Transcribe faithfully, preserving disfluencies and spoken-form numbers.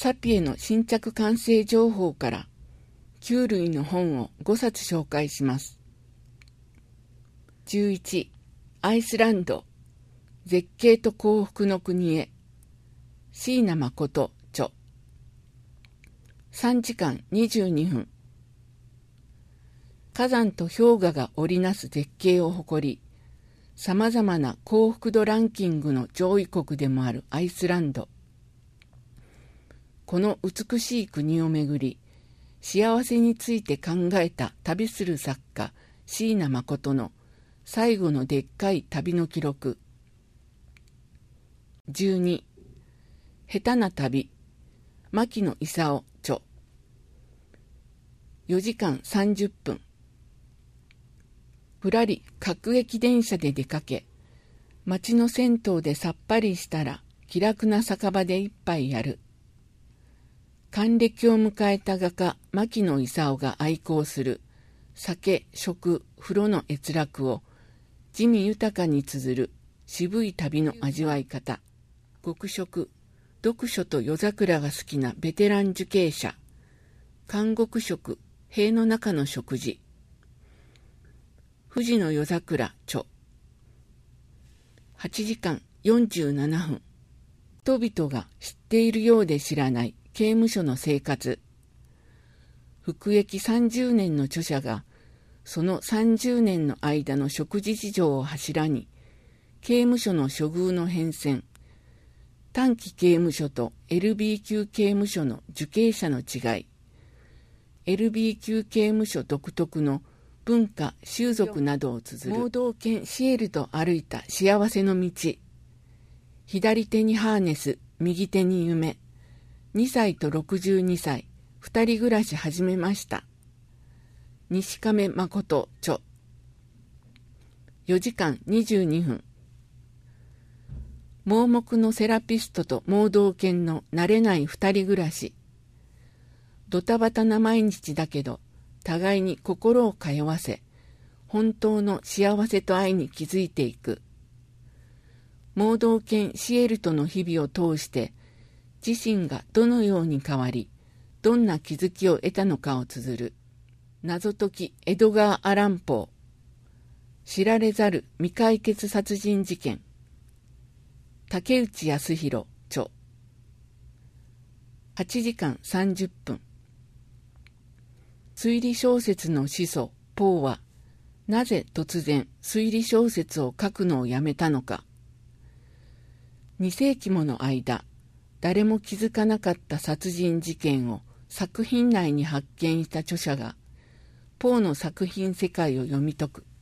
サピエの新着完成情報からきゅう類の本をごさつ紹介します。じゅういち、アイスランド、絶景と幸福の国へ、椎名誠著。さんじかんにじゅうにふん。火山と氷河が織りなす絶景を誇り、さまざまな幸福度ランキングの上位国でもあるアイスランド。この美しい国をめぐり、幸せについて考えた旅する作家椎名誠の最後のでっかい旅の記録。じゅうに、下手な旅、牧野勲著。よじかんさんじゅっぷん。ふらり各駅電車で出かけ、町の銭湯でさっぱりしたら気楽な酒場で一杯やる。還暦を迎えた画家牧野勲が愛好する酒、食、風呂の閲楽を地味豊かに綴る渋い旅の味わい方。極食、読書と夜桜が好きなベテラン受刑者。監獄食、塀の中の食事。富士の夜桜著。はちじかんよんじゅうななふん。人々が知っているようで知らない刑務所の生活。服役さんじゅうねんの著者が、そのさんじゅうねんの間の食事事情を柱に、刑務所の処遇の変遷、短期刑務所と エルビー 級刑務所の受刑者の違い、エルビー 級刑務所独特の文化、習俗などを綴る盲導犬シエルと歩いた幸せの道。左手にハーネス、右手に夢。にさいとろくじゅうにさい、二人暮らし始めました。西亀誠著。よじかんにじゅうにふん。盲目のセラピストと盲導犬の慣れない二人暮らし。ドタバタな毎日だけど、互いに心を通わせ、本当の幸せと愛に気づいていく。盲導犬シエルとの日々を通して、自身がどのように変わり、どんな気づきを得たのかを綴る。謎解きエドガー・アランポー。知られざる未解決殺人事件。竹内康弘著。はちじかんさんじゅっぷん。推理小説の始祖ポーはなぜ突然推理小説を書くのをやめたのか。に世紀もの間、誰も気づかなかった殺人事件を作品内に発見した著者がポーの作品世界を読み解く。